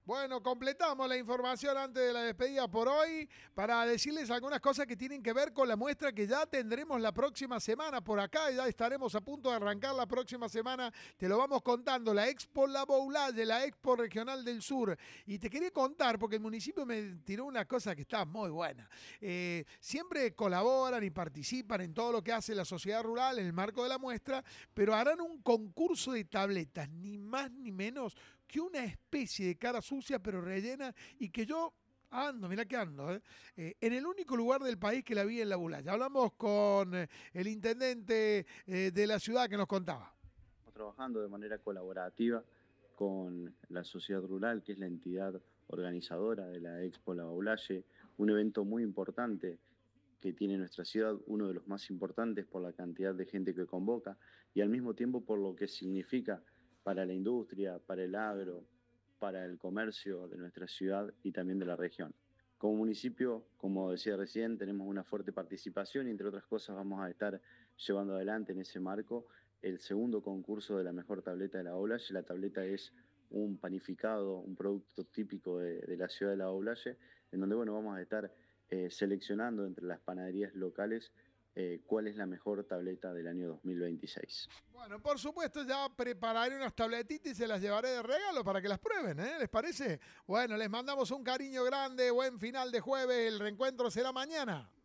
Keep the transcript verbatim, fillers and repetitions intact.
Bueno, completamos la información antes de la despedida por hoy para decirles algunas cosas que tienen que ver con la muestra que ya tendremos la próxima semana por acá. Ya estaremos a punto de arrancar la próxima semana. Te lo vamos contando. La Expo La Boulaye, la Expo Regional del Sur. Y te quería contar, porque el municipio me tiró una cosa que está muy buena. Eh, siempre colaboran y participan en todo lo que hace la sociedad rural en el marco de la muestra, pero harán un concurso de tabletas, ni más ni menos que una especie de cara sucia pero rellena y que yo ando, mirá que ando, ¿eh? Eh, en el único lugar del país que la vi en la Boulaye. Hablamos con eh, el intendente eh, de la ciudad que nos contaba. Estamos trabajando de manera colaborativa con la sociedad rural, que es la entidad organizadora de la Expo La Baulaye, un evento muy importante que tiene nuestra ciudad, uno de los más importantes por la cantidad de gente que convoca y al mismo tiempo por lo que significa para la industria, para el agro, para el comercio de nuestra ciudad y también de la región. Como municipio, como decía recién, tenemos una fuerte participación y entre otras cosas vamos a estar llevando adelante en ese marco el segundo concurso de la mejor tableta de la Baulaye. La tableta es un panificado, un producto típico de, de la ciudad de la Baulaye, en donde bueno, vamos a estar eh, seleccionando entre las panaderías locales eh, cuál es la mejor tableta del año dos mil veintiséis. Bueno, por supuesto, ya prepararé unas tabletitas y se las llevaré de regalo para que las prueben, ¿eh? ¿Les parece? Bueno, les mandamos un cariño grande, buen final de jueves, el reencuentro será mañana.